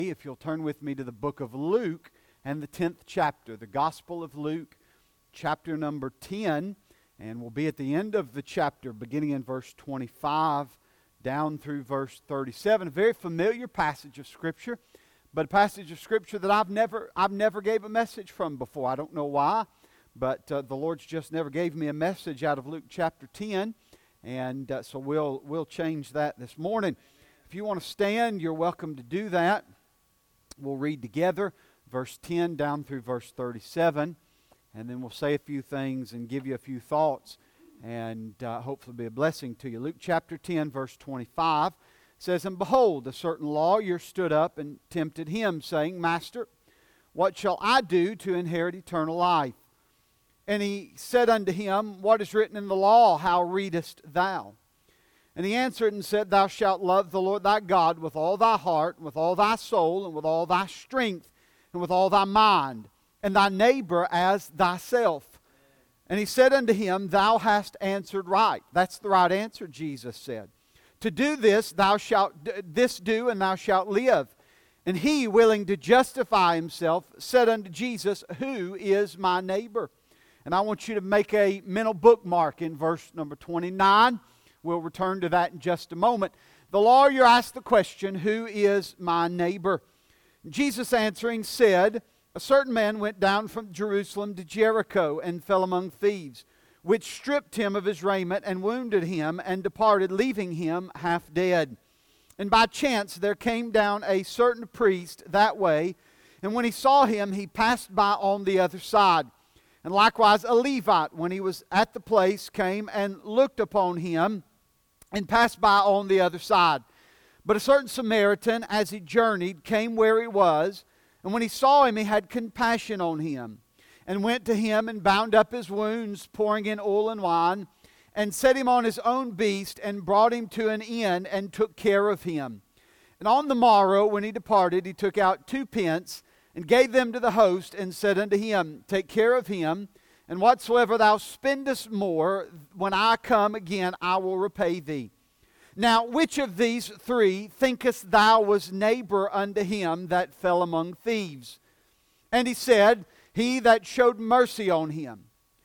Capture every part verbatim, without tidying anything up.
If you'll turn with me to the book of Luke and the tenth chapter, the Gospel of Luke, chapter number ten, and we'll be at the end of the chapter, beginning in verse twenty-five, down through verse thirty-seven. A very familiar passage of Scripture, but a passage of Scripture that I've never, I've never gave a message from before. I don't know why, but uh, the Lord's just never gave me a message out of Luke chapter ten, and uh, so we'll we'll change that this morning. If you want to stand, you're welcome to do that. We'll read together verse ten down through verse thirty-seven, and then we'll say a few things and give you a few thoughts, and uh, hopefully be a blessing to you. Luke chapter ten, verse twenty-five says, "And behold, a certain lawyer stood up and tempted him, saying, Master, what shall I do to inherit eternal life? And he said unto him, What is written in the law? How readest thou? And he answered and said, Thou shalt love the Lord thy God with all thy heart, and with all thy soul, and with all thy strength, and with all thy mind, and thy neighbor as thyself. And he said unto him, Thou hast answered right." That's the right answer, Jesus said. "To do this, thou shalt this do, and thou shalt live. And he, willing to justify himself, said unto Jesus, Who is my neighbor?" And I want you to make a mental bookmark in verse number twenty-nine. We'll return to that in just a moment. The lawyer asked the question, "Who is my neighbor?" Jesus answering said, "A certain man went down from Jerusalem to Jericho and fell among thieves, which stripped him of his raiment and wounded him and departed, leaving him half dead. And by chance there came down a certain priest that way, and when he saw him, he passed by on the other side. And likewise a Levite, when he was at the place, came and looked upon him and passed by on the other side. But a certain Samaritan, as he journeyed, came where he was, and when he saw him, he had compassion on him, and went to him and bound up his wounds, pouring in oil and wine, and set him on his own beast, and brought him to an inn, and took care of him. And on the morrow, when he departed, he took out two pence, and gave them to the host, and said unto him, Take care of him, and whatsoever thou spendest more, when I come again, I will repay thee. Now, which of these three thinkest thou was neighbor unto him that fell among thieves? And he said, He that showed mercy on him.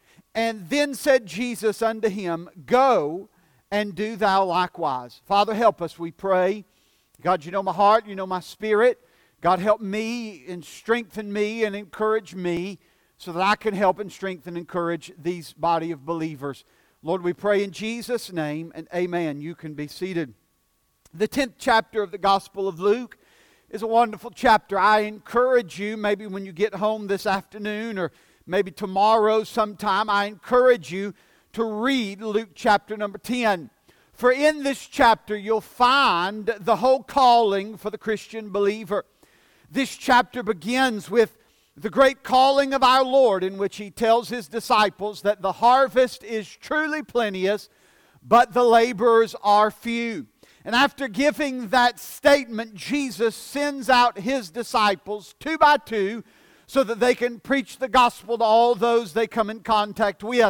And then said Jesus unto him, Go, and do thou likewise." Father, help us, we pray. God, you know my heart, you know my spirit. God, help me and strengthen me and encourage me, so that I can help and strengthen and encourage these body of believers. Lord, we pray in Jesus' name, and amen. You can be seated. The tenth chapter of the Gospel of Luke is a wonderful chapter. I encourage you, maybe when you get home this afternoon or maybe tomorrow sometime, I encourage you to read Luke chapter number ten. For in this chapter you'll find the whole calling for the Christian believer. This chapter begins with the great calling of our Lord, in which He tells His disciples that the harvest is truly plenteous, but the laborers are few. And after giving that statement, Jesus sends out His disciples two by two so that they can preach the gospel to all those they come in contact with.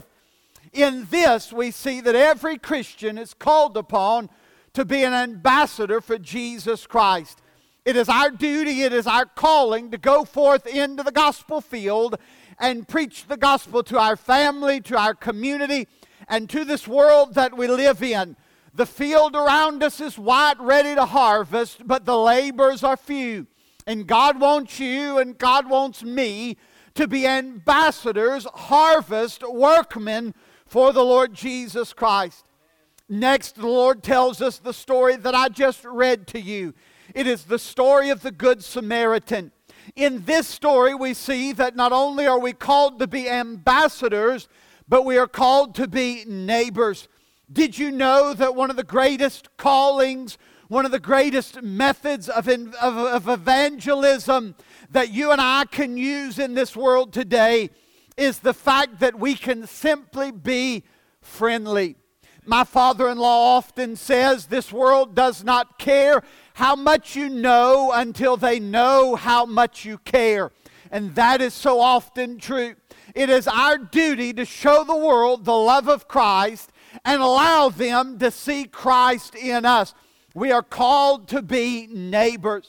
In this, we see that every Christian is called upon to be an ambassador for Jesus Christ. It is our duty, it is our calling to go forth into the gospel field and preach the gospel to our family, to our community, and to this world that we live in. The field around us is white, ready to harvest, but the laborers are few. And God wants you and God wants me to be ambassadors, harvest workmen for the Lord Jesus Christ. Next, the Lord tells us the story that I just read to you. It is the story of the Good Samaritan. In this story, we see that not only are we called to be ambassadors, but we are called to be neighbors. Did you know that one of the greatest callings, one of the greatest methods of, of, of evangelism that you and I can use in this world today is the fact that we can simply be friendly? My father-in-law often says this world does not care how much you know until they know how much you care. And that is so often true. It is our duty to show the world the love of Christ and allow them to see Christ in us. We are called to be neighbors.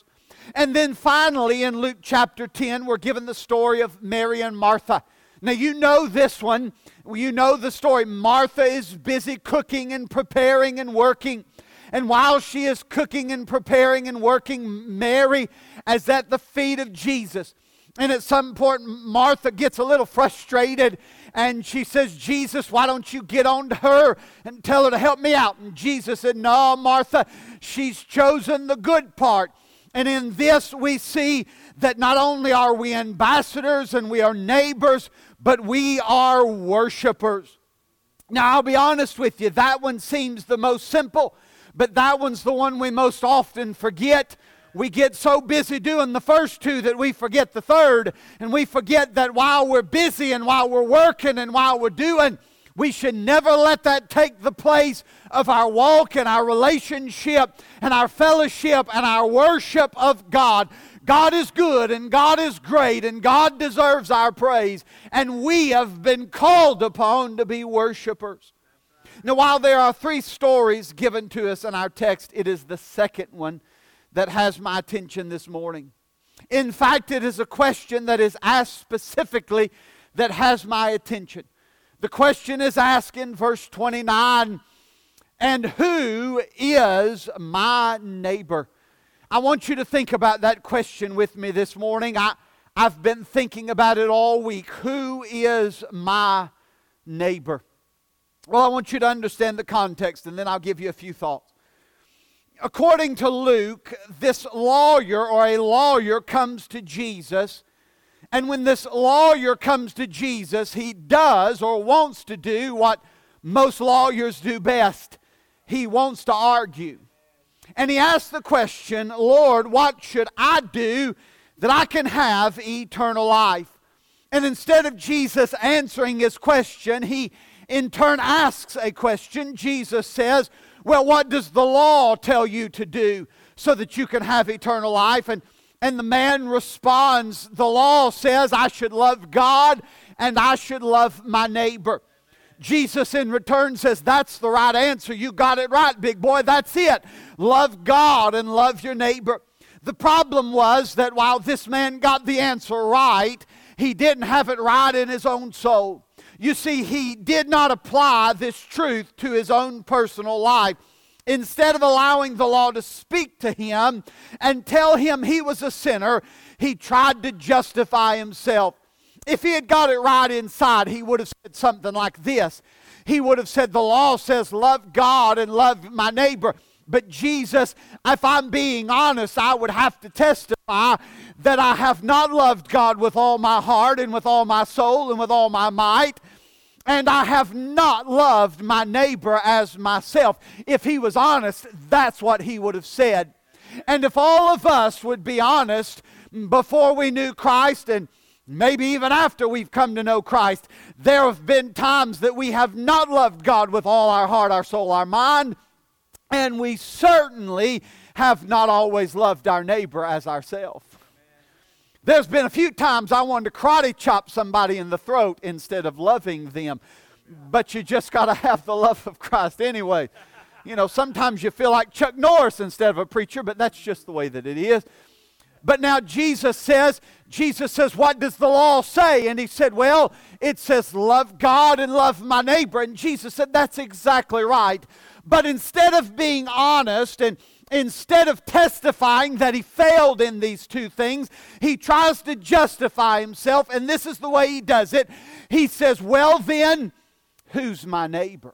And then finally in Luke chapter ten, we're given the story of Mary and Martha. Now you know this one. You know the story. Martha is busy cooking and preparing and working. And while she is cooking and preparing and working, Mary is at the feet of Jesus. And at some point, Martha gets a little frustrated and she says, Jesus, why don't you get on to her and tell her to help me out? And Jesus said, no, Martha, she's chosen the good part. And in this we see that not only are we ambassadors and we are neighbors, but we are worshipers. Now, I'll be honest with you, that one seems the most simple, but that one's the one we most often forget. We get so busy doing the first two that we forget the third. And we forget that while we're busy and while we're working and while we're doing, we should never let that take the place of our walk and our relationship and our fellowship and our worship of God. God is good and God is great and God deserves our praise. And we have been called upon to be worshipers. Now, while there are three stories given to us in our text, it is the second one that has my attention this morning. In fact, it is a question that is asked specifically that has my attention. The question is asked in verse twenty-nine, and who is my neighbor? I want you to think about that question with me this morning. I, I've been thinking about it all week. Who is my neighbor? Well, I want you to understand the context, and then I'll give you a few thoughts. According to Luke, this lawyer or a lawyer comes to Jesus, and when this lawyer comes to Jesus, he does or wants to do what most lawyers do best. He wants to argue. And he asks the question, Lord, what should I do that I can have eternal life? And instead of Jesus answering his question, he in turn asks a question. Jesus says, well, what does the law tell you to do so that you can have eternal life? And, and the man responds, the law says I should love God and I should love my neighbor. Jesus in return says, that's the right answer. You got it right, big boy. That's it. Love God and love your neighbor. The problem was that while this man got the answer right, he didn't have it right in his own soul. You see, he did not apply this truth to his own personal life. Instead of allowing the law to speak to him and tell him he was a sinner, he tried to justify himself. If he had got it right inside, he would have said something like this. He would have said, the law says love God and love my neighbor. But Jesus, if I'm being honest, I would have to testify that I have not loved God with all my heart and with all my soul and with all my might. And I have not loved my neighbor as myself. If he was honest, that's what he would have said. And if all of us would be honest before we knew Christ, and maybe even after we've come to know Christ, there have been times that we have not loved God with all our heart, our soul, our mind, and we certainly have not always loved our neighbor as ourselves. There's been a few times I wanted to karate chop somebody in the throat instead of loving them. But you just got to have the love of Christ anyway. You know, sometimes you feel like Chuck Norris instead of a preacher, but that's just the way that it is. But now Jesus says, Jesus says, what does the law say? And he said, well, it says love God and love my neighbor. And Jesus said, that's exactly right. But instead of being honest and instead of testifying that he failed in these two things, he tries to justify himself, and this is the way he does it. He says, well then, who's my neighbor?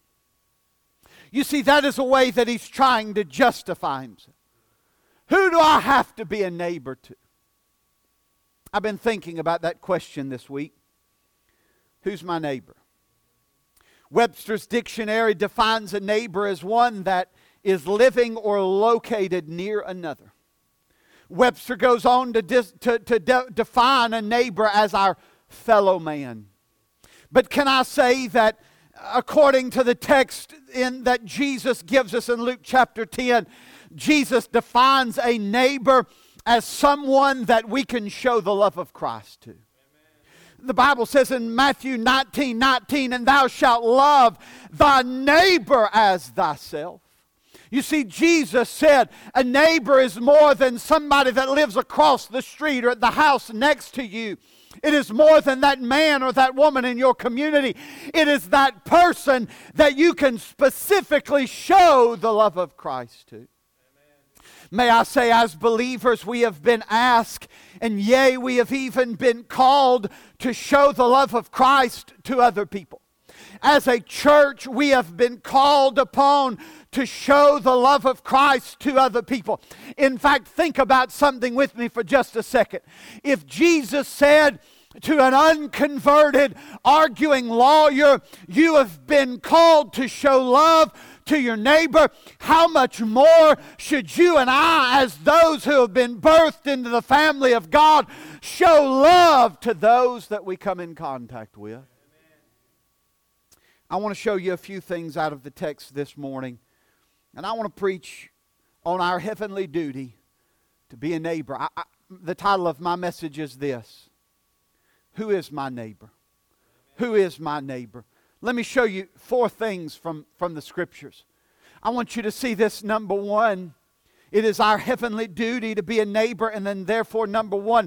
You see, that is a way that he's trying to justify himself. Who do I have to be a neighbor to? I've been thinking about that question this week. Who's my neighbor? Webster's dictionary defines a neighbor as one that is living or located near another. Webster goes on to, dis, to, to de, define a neighbor as our fellow man. But can I say that according to the text in, that Jesus gives us in Luke chapter ten, Jesus defines a neighbor as someone that we can show the love of Christ to. The Bible says in Matthew nineteen nineteen, and thou shalt love thy neighbor as thyself. You see, Jesus said a neighbor is more than somebody that lives across the street or at the house next to you. It is more than that man or that woman in your community. It is that person that you can specifically show the love of Christ to. Amen. May I say, as believers, we have been asked, and yea, we have even been called to show the love of Christ to other people. As a church, we have been called upon to show the love of Christ to other people. In fact, think about something with me for just a second. If Jesus said to an unconverted, arguing lawyer, you have been called to show love to your neighbor, how much more should you and I, as those who have been birthed into the family of God, show love to those that we come in contact with? I want to show you a few things out of the text this morning. And I want to preach on our heavenly duty to be a neighbor. I, I, the title of my message is this: Who is my neighbor? Who is my neighbor? Let me show you four things from, from the Scriptures. I want you to see this. Number one, it is our heavenly duty to be a neighbor. And then therefore, number one,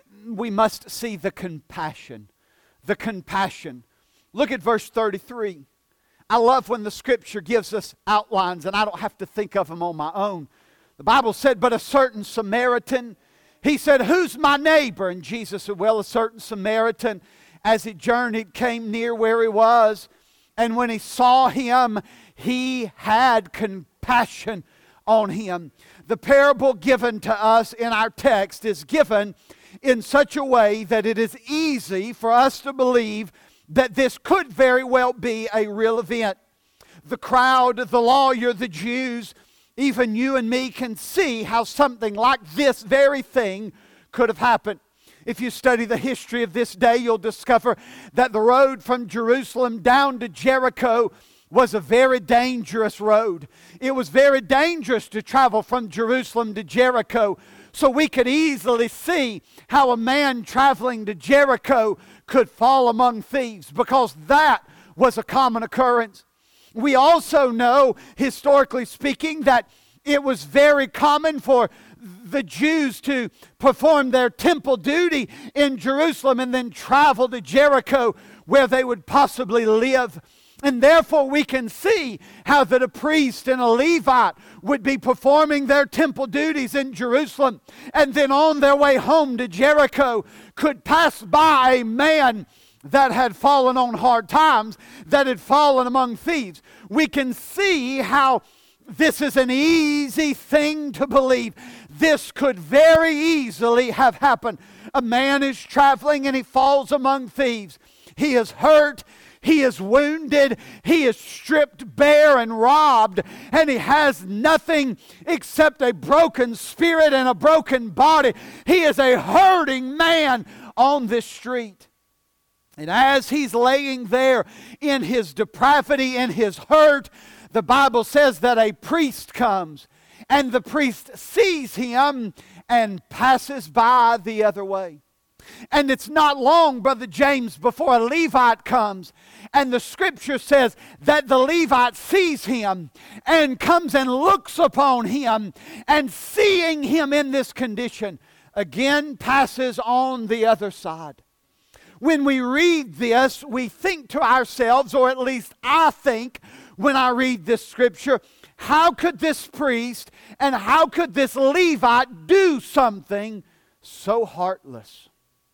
we must see the compassion. The compassion. Look at verse thirty-three. I love when the Scripture gives us outlines and I don't have to think of them on my own. The Bible said, but a certain Samaritan, he said, who's my neighbor? And Jesus said, well, a certain Samaritan, as he journeyed, came near where he was. And when he saw him, he had compassion on him. The parable given to us in our text is given in such a way that it is easy for us to believe that this could very well be a real event. The crowd, the lawyer, the Jews, even you and me can see how something like this very thing could have happened. If you study the history of this day, you'll discover that the road from Jerusalem down to Jericho was a very dangerous road. It was very dangerous to travel from Jerusalem to Jericho. So we could easily see how a man traveling to Jericho could fall among thieves, because that was a common occurrence. We also know, historically speaking, that it was very common for the Jews to perform their temple duty in Jerusalem and then travel to Jericho where they would possibly live. And therefore we can see how that a priest and a Levite would be performing their temple duties in Jerusalem, and then on their way home to Jericho could pass by a man that had fallen on hard times, that had fallen among thieves. We can see how this is an easy thing to believe. This could very easily have happened. A man is traveling and he falls among thieves. He is hurt. He is wounded, he is stripped bare and robbed, and he has nothing except a broken spirit and a broken body. He is a hurting man on this street. And as he's laying there in his depravity, in his hurt, the Bible says that a priest comes, and the priest sees him and passes by the other way. And it's not long, Brother James, before a Levite comes. And the Scripture says that the Levite sees him and comes and looks upon him, and seeing him in this condition, again passes on the other side. When we read this, we think to ourselves, or at least I think when I read this Scripture, how could this priest and how could this Levite do something so heartless?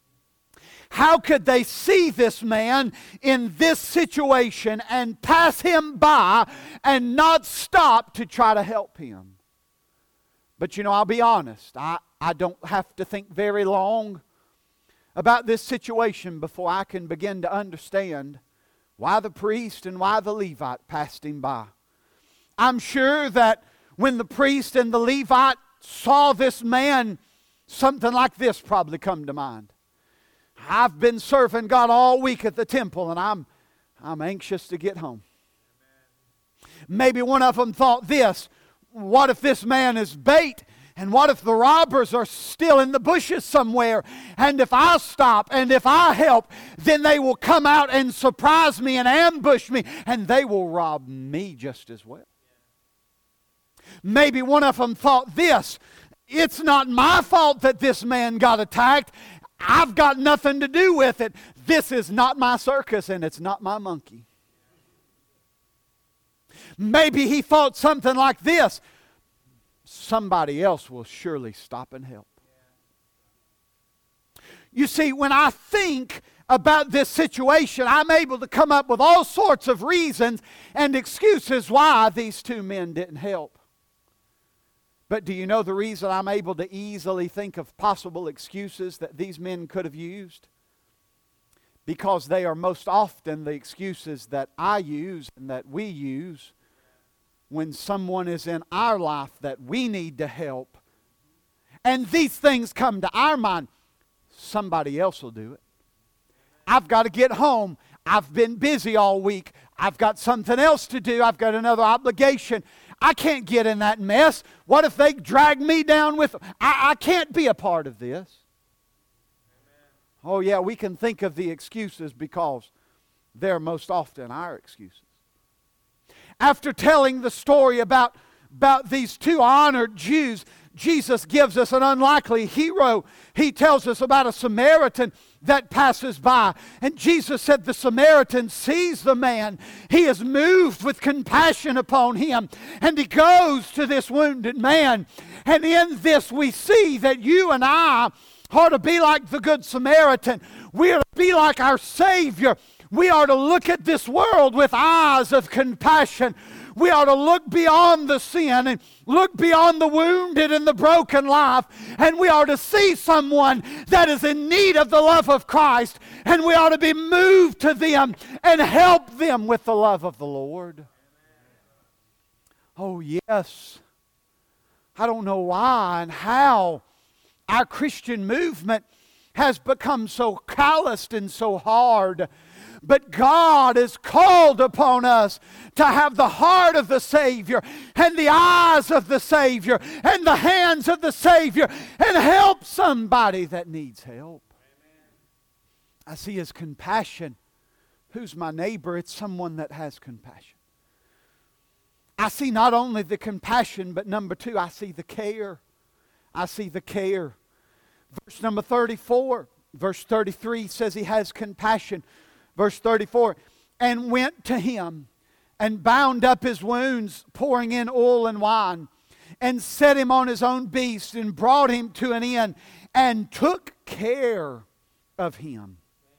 How could they see this man in this situation and pass him by and not stop to try to help him? But you know, I'll be honest, I, I don't have to think very long about this situation before I can begin to understand why the priest and why the Levite passed him by. I'm sure that when the priest and the Levite saw this man, something like this probably come to mind. I've been serving God all week at the temple, and I'm, I'm anxious to get home. Maybe one of them thought this: what if this man is bait? And what if the robbers are still in the bushes somewhere? And if I stop and if I help, then they will come out and surprise me and ambush me, and they will rob me just as well. Maybe one of them thought this: it's not my fault that this man got attacked. I've got nothing to do with it. This is not my circus and it's not my monkey. Maybe he thought something like this: somebody else will surely stop and help. You see, when I think about this situation, I'm able to come up with all sorts of reasons and excuses why these two men didn't help. But do you know the reason I'm able to easily think of possible excuses that these men could have used? Because they are most often the excuses that I use and that we use when someone is in our life that we need to help. And these things come to our mind. Somebody else will do it. I've got to get home. I've been busy all week. I've got something else to do. I've got another obligation. I can't get in that mess. What if they drag me down with them? I, I can't be a part of this. Amen. Oh yeah, we can think of the excuses because they're most often our excuses. After telling the story about, about these two honored Jews, Jesus gives us an unlikely hero. He tells us about a Samaritan that passes by. And Jesus said the Samaritan sees the man. He is moved with compassion upon him. And he goes to this wounded man. And in this we see that you and I ought to be like the Good Samaritan. We are to be like our Savior. We are to look at this world with eyes of compassion. We are to look beyond the sin and look beyond the wounded and the broken life. And we are to see someone that is in need of the love of Christ. And we ought to be moved to them and help them with the love of the Lord. Oh yes. I don't know why and how our Christian movement has become so calloused and so hard. But God has called upon us to have the heart of the Savior and the eyes of the Savior and the hands of the Savior and help somebody that needs help. Amen. I see His compassion. Who's my neighbor? It's someone that has compassion. I see not only the compassion, but number two, I see the care. I see the care. Verse number thirty-four, verse thirty-three says He has compassion. Verse thirty-four, and went to him and bound up his wounds, pouring in oil and wine, and set him on his own beast and brought him to an inn and took care of him.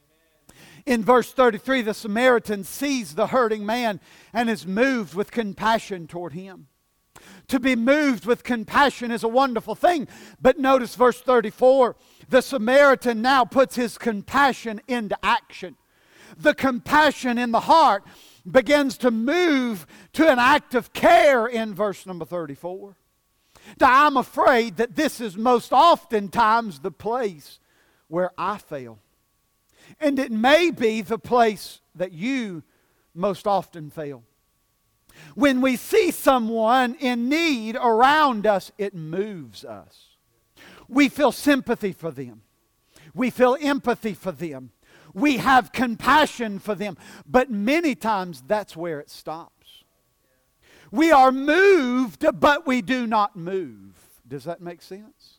In verse thirty-three, the Samaritan sees the hurting man and is moved with compassion toward him. To be moved with compassion is a wonderful thing. But notice verse thirty-four, the Samaritan now puts his compassion into action. The compassion in the heart begins to move to an act of care in verse number thirty-four. Now, I'm afraid that this is most oftentimes the place where I fail. And it may be the place that you most often fail. When we see someone in need around us, it moves us. We feel sympathy for them. We feel empathy for them. We have compassion for them. But many times that's where it stops. We are moved, but we do not move. Does that make sense?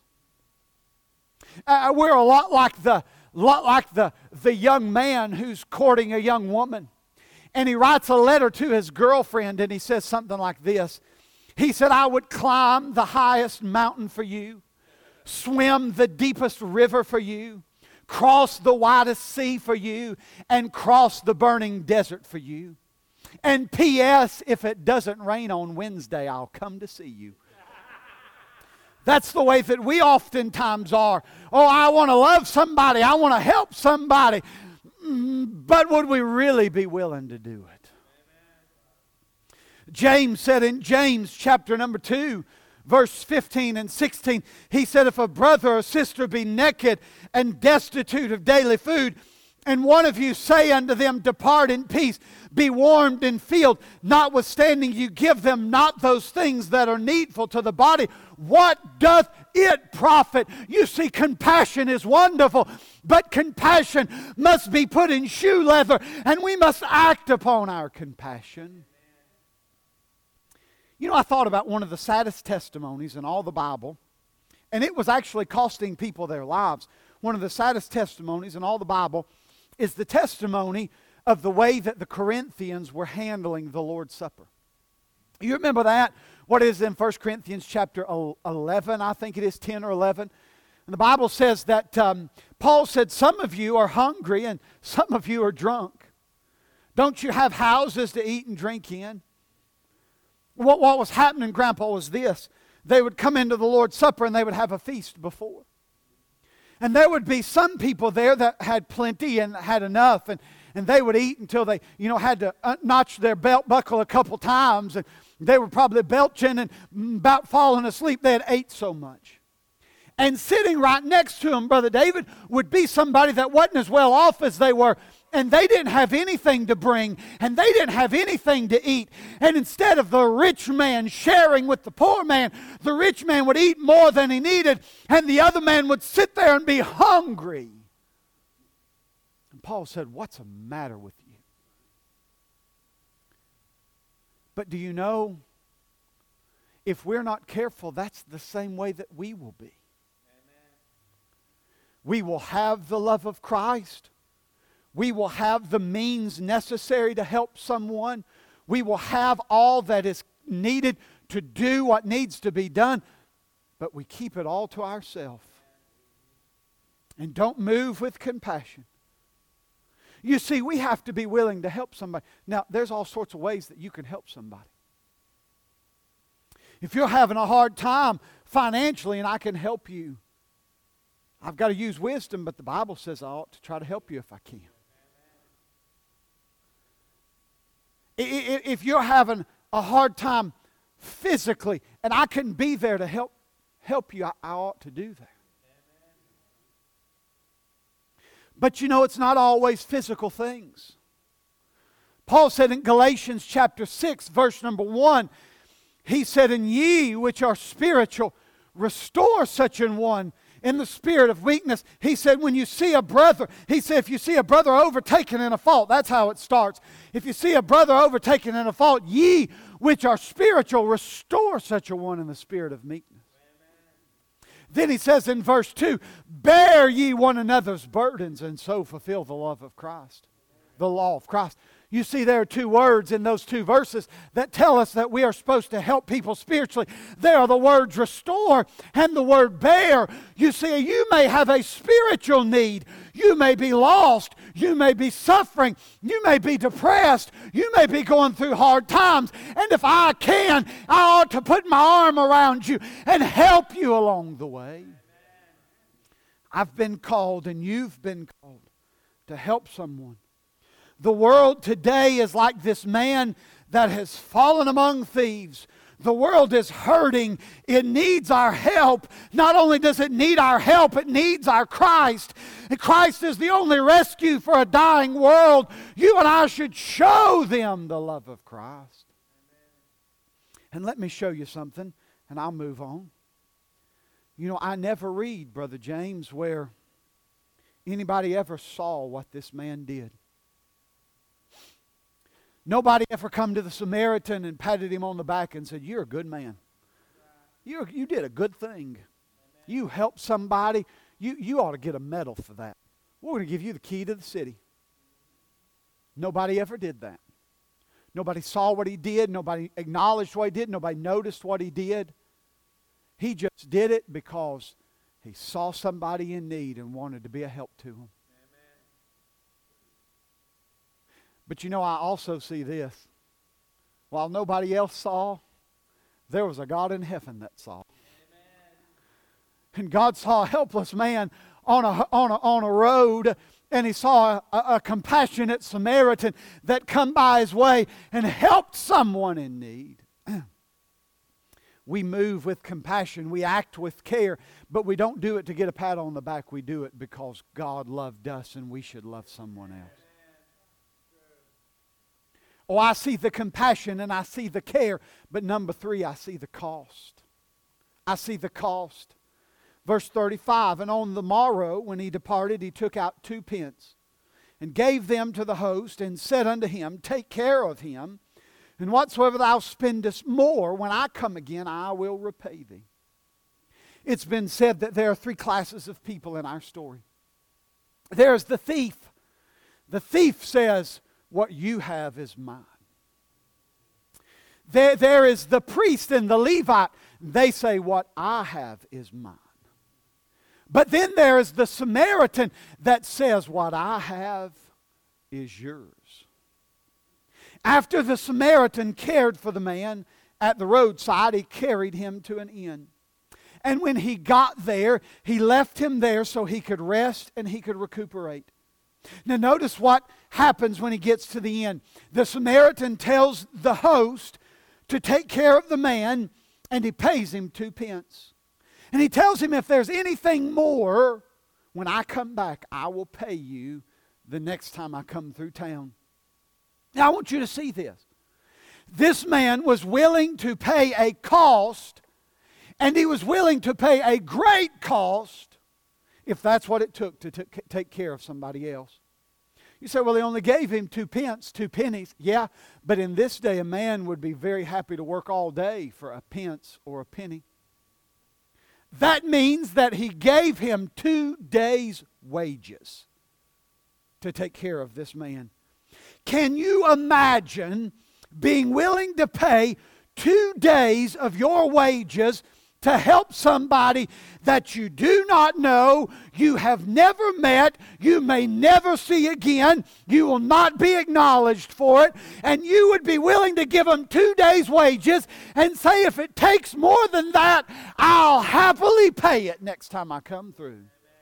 Uh, we're a lot like the lot like the, the young man who's courting a young woman. And he writes a letter to his girlfriend and he says something like this. He said, I would climb the highest mountain for you, swim the deepest river for you, cross the widest sea for you, and cross the burning desert for you. And P S if it doesn't rain on Wednesday, I'll come to see you. That's the way that we oftentimes are. Oh, I want to love somebody. I want to help somebody. But would we really be willing to do it? James said in James chapter number two, verse fifteen and sixteen, he said, if a brother or sister be naked and destitute of daily food, and one of you say unto them, depart in peace, be warmed and filled, notwithstanding you give them not those things that are needful to the body, what doth it profit? You see, compassion is wonderful, but compassion must be put in shoe leather, and we must act upon our compassion. You know, I thought about one of the saddest testimonies in all the Bible, and it was actually costing people their lives. One of the saddest testimonies in all the Bible is the testimony of the way that the Corinthians were handling the Lord's Supper. You remember that? What is in First Corinthians chapter eleven, I think it is, ten or eleven. And the Bible says that um, Paul said, some of you are hungry and some of you are drunk. Don't you have houses to eat and drink in? What, what was happening, Grandpa, was this. They would come into the Lord's Supper and they would have a feast before. And there would be some people there that had plenty and had enough, and, and they would eat until they, you know, had to notch their belt buckle a couple times, and they were probably belching and about falling asleep. They had ate so much. And sitting right next to them, Brother David, would be somebody that wasn't as well off as they were, and they didn't have anything to bring, and they didn't have anything to eat. And instead of the rich man sharing with the poor man, the rich man would eat more than he needed, and the other man would sit there and be hungry. And Paul said, what's the matter with you? But do you know, if we're not careful, that's the same way that we will be. We will have the love of Christ. We will have the means necessary to help someone. We will have all that is needed to do what needs to be done. But we keep it all to ourselves. And don't move with compassion. You see, we have to be willing to help somebody. Now, there's all sorts of ways that you can help somebody. If you're having a hard time financially and I can help you, I've got to use wisdom, but the Bible says I ought to try to help you if I can. If you're having a hard time physically and I can be there to help help you, I, I ought to do that. But you know, it's not always physical things. Paul said in Galatians chapter six, verse number one, he said, and ye which are spiritual, restore such an one in the spirit of weakness. He said, when you see a brother, he said, if you see a brother overtaken in a fault, that's how it starts. If you see a brother overtaken in a fault, ye which are spiritual, restore such a one in the spirit of meekness. Amen. Then he says in verse two, bear ye one another's burdens and so fulfill the love of Christ, the law of Christ. You see, there are two words in those two verses that tell us that we are supposed to help people spiritually. They are the words restore and the word bear. You see, you may have a spiritual need. You may be lost. You may be suffering. You may be depressed. You may be going through hard times. And if I can, I ought to put my arm around you and help you along the way. I've been called and you've been called to help someone. The world today is like this man that has fallen among thieves. The world is hurting. It needs our help. Not only does it need our help, it needs our Christ. And Christ is the only rescue for a dying world. You and I should show them the love of Christ. And let me show you something, and I'll move on. You know, I never read, Brother James, where anybody ever saw what this man did. Nobody ever come to the Samaritan and patted him on the back and said, you're a good man. You you did a good thing. You helped somebody. You, you ought to get a medal for that. We're going to give you the key to the city. Nobody ever did that. Nobody saw what he did. Nobody acknowledged what he did. Nobody noticed what he did. He just did it because he saw somebody in need and wanted to be a help to them. But you know, I also see this. While nobody else saw, there was a God in heaven that saw. Amen. And God saw a helpless man on a, on a, on a road, and he saw a, a compassionate Samaritan that come by his way and helped someone in need. We move with compassion. We act with care, but we don't do it to get a pat on the back. We do it because God loved us and we should love someone else. Oh, I see the compassion and I see the care. But number three, I see the cost. I see the cost. Verse thirty-five, and on the morrow when he departed, he took out two pence and gave them to the host and said unto him, take care of him. And whatsoever thou spendest more, when I come again, I will repay thee. It's been said that there are three classes of people in our story. There's the thief. The thief says, what you have is mine. There, there is the priest and the Levite. They say, what I have is mine. But then there is the Samaritan that says, what I have is yours. After the Samaritan cared for the man at the roadside, he carried him to an inn. And when he got there, he left him there so he could rest and he could recuperate. Now notice what happens when he gets to the inn. The Samaritan tells the host to take care of the man, and he pays him two pence. And he tells him, if there's anything more, when I come back, I will pay you the next time I come through town. Now I want you to see this. This man was willing to pay a cost, and he was willing to pay a great cost if that's what it took to t- take care of somebody else. You say, well, they only gave him two pence, two pennies. Yeah, but in this day, a man would be very happy to work all day for a pence or a penny. That means that he gave him two days' wages to take care of this man. Can you imagine being willing to pay two days of your wages to help somebody that you do not know, you have never met, you may never see again, you will not be acknowledged for it, and you would be willing to give them two days' wages and say, if it takes more than that, I'll happily pay it next time I come through.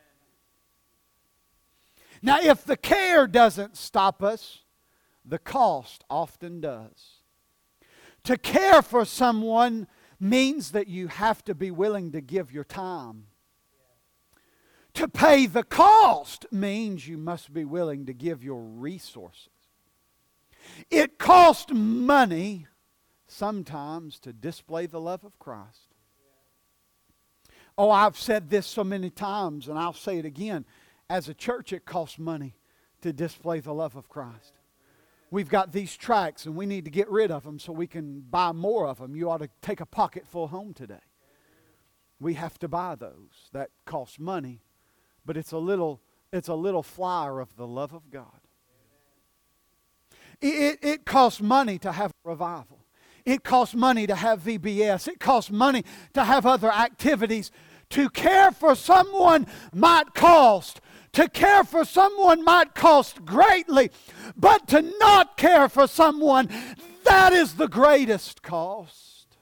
Now, if the care doesn't stop us, the cost often does. To care for someone means that you have to be willing to give your time. To pay the cost means you must be willing to give your resources. It costs money sometimes to display the love of Christ. Oh, I've said this so many times, and I'll say it again. As a church, it costs money to display the love of Christ. We've got these tracts and we need to get rid of them so we can buy more of them. You ought to take a pocket full home today. We have to buy those. That costs money, but it's a little, it's a little flyer of the love of God. It, it, it costs money to have revival. It costs money to have V B S. It costs money to have other activities. To care for someone might cost. To care for someone might cost greatly, but to not care for someone, that is the greatest cost.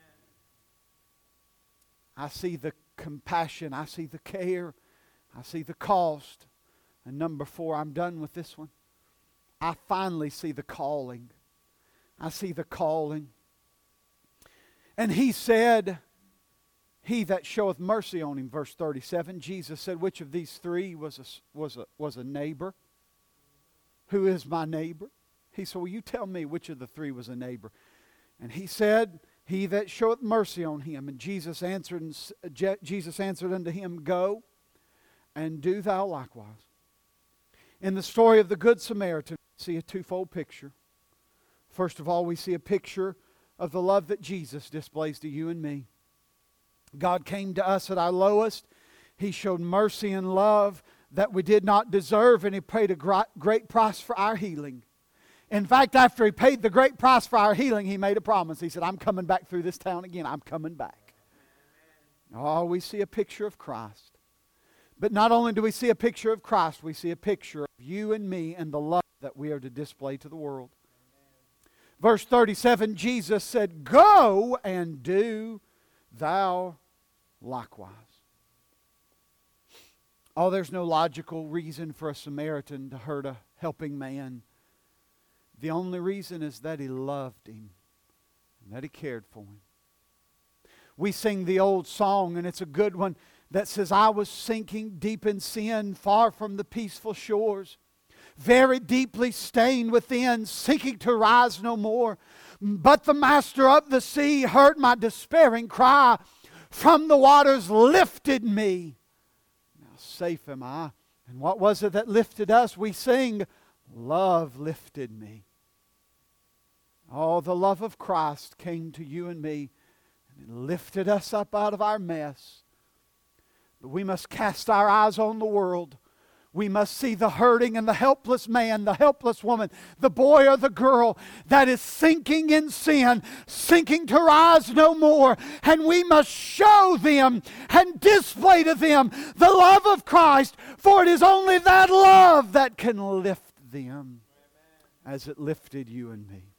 I see the compassion, I see the care, I see the cost. And number four, I'm done with this one. I finally see the calling. I see the calling. And he said, he that showeth mercy on him, verse thirty-seven, Jesus said, which of these three was a, was a, was a neighbor? Who is my neighbor? He said, well, you tell me which of the three was a neighbor. And he said, he that showeth mercy on him. And Jesus answered, and Jesus answered unto him, go and do thou likewise. In the story of the Good Samaritan, we see a twofold picture. First of all, we see a picture of the love that Jesus displays to you and me. God came to us at our lowest. He showed mercy and love that we did not deserve, and He paid a great price for our healing. In fact, after He paid the great price for our healing, He made a promise. He said, I'm coming back through this town again. I'm coming back. Oh, we see a picture of Christ. But not only do we see a picture of Christ, we see a picture of you and me and the love that we are to display to the world. Verse thirty-seven, Jesus said, go and do thou likewise. Oh, there's no logical reason for a Samaritan to hurt a helping man. The only reason is that he loved him and that he cared for him. We sing the old song, and it's a good one, that says, I was sinking deep in sin, far from the peaceful shores, very deeply stained within, seeking to rise no more. But the master of the sea heard my despairing cry. From the waters lifted me. Now safe am I. And what was it that lifted us? We sing, love lifted me. Oh, the love of Christ came to you and me and lifted us up out of our mess. But we must cast our eyes on the world. We must see the hurting and the helpless man, the helpless woman, the boy or the girl that is sinking in sin, sinking to rise no more. And we must show them and display to them the love of Christ, for it is only that love that can lift them as it lifted you and me.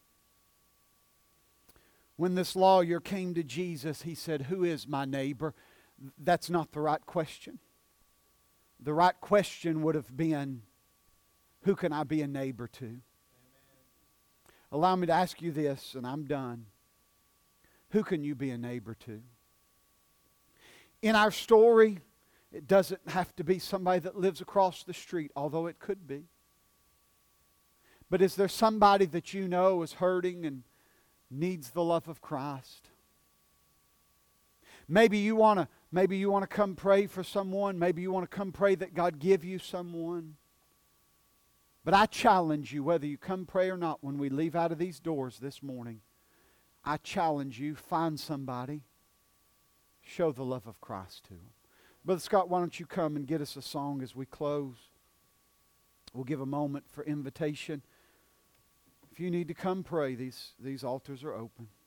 When this lawyer came to Jesus, he said, "Who is my neighbor?" That's not the right question. The right question would have been, who can I be a neighbor to? Amen. Allow me to ask you this, and I'm done. Who can you be a neighbor to? In our story, it doesn't have to be somebody that lives across the street, although it could be. But is there somebody that you know is hurting and needs the love of Christ? Maybe you want to maybe you want to come pray for someone. Maybe you want to come pray that God give you someone. But I challenge you, whether you come pray or not, when we leave out of these doors this morning, I challenge you, find somebody, show the love of Christ to them. Brother Scott, why don't you come and get us a song as we close? We'll give a moment for invitation. If you need to come pray, these, these altars are open.